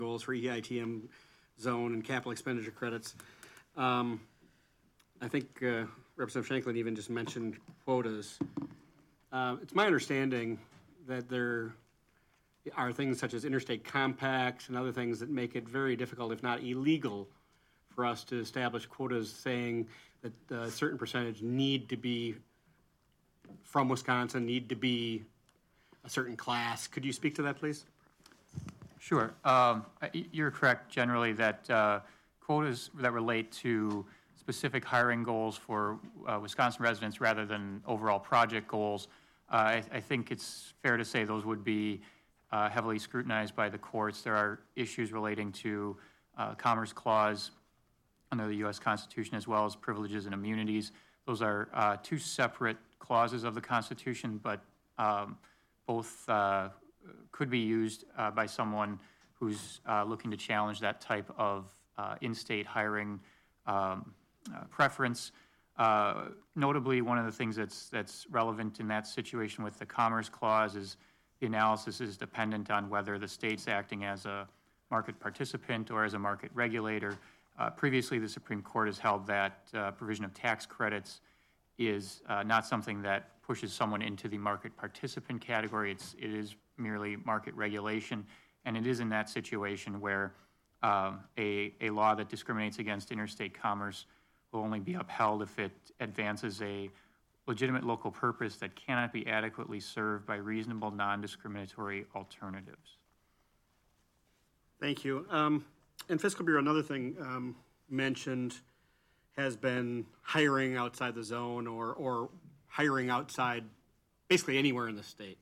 goals for EITM zone and capital expenditure credits. I think Representative Shanklin even just mentioned quotas. It's my understanding that there are things such as interstate compacts and other things that make it very difficult, if not illegal, for us to establish quotas saying that a certain percentage need to be from Wisconsin, need to be a certain class. Could you speak to that, please? Sure. You're correct generally that quotas that relate to specific hiring goals for Wisconsin residents rather than overall project goals, I think it's fair to say those would be heavily scrutinized by the courts. There are issues relating to Commerce Clause under the U.S. Constitution, as well as privileges and immunities. Those are two separate clauses of the Constitution, but both could be used by someone who's looking to challenge that type of in-state hiring preference. Notably, one of the things that's relevant in that situation with the Commerce Clause is the analysis is dependent on whether the state's acting as a market participant or as a market regulator. Previously, the Supreme Court has held that provision of tax credits is not something that pushes someone into the market participant category. It is merely market regulation, and it is in that situation where a law that discriminates against interstate commerce will only be upheld if it advances a legitimate local purpose that cannot be adequately served by reasonable, non-discriminatory alternatives. Thank you. In Fiscal Bureau, another thing mentioned has been hiring outside the zone or hiring outside basically anywhere in the state.